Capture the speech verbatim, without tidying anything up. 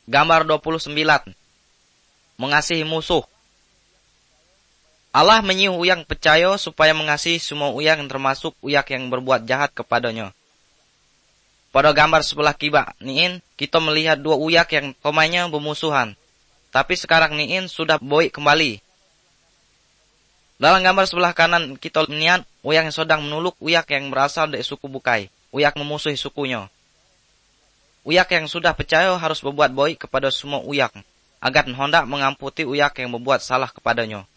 Gambar dua puluh sembilan. Mengasihi musuh. Allah menyuruh uyang percaya supaya mengasihi semua uyang termasuk uyak yang berbuat jahat kepadanya. Pada gambar sebelah kibak niin, kita melihat dua uyak yang komanya bermusuhan. Tapi sekarang niin sudah baik kembali. Dalam gambar sebelah kanan kita lihat uyak yang sedang menuluk uyak yang berasal dari suku Bukai. Uyak memusuhi sukunya. Uyak yang sudah percaya harus berbuat baik kepada semua uyak, agar hendak mengamputi uyak yang berbuat salah kepadanya.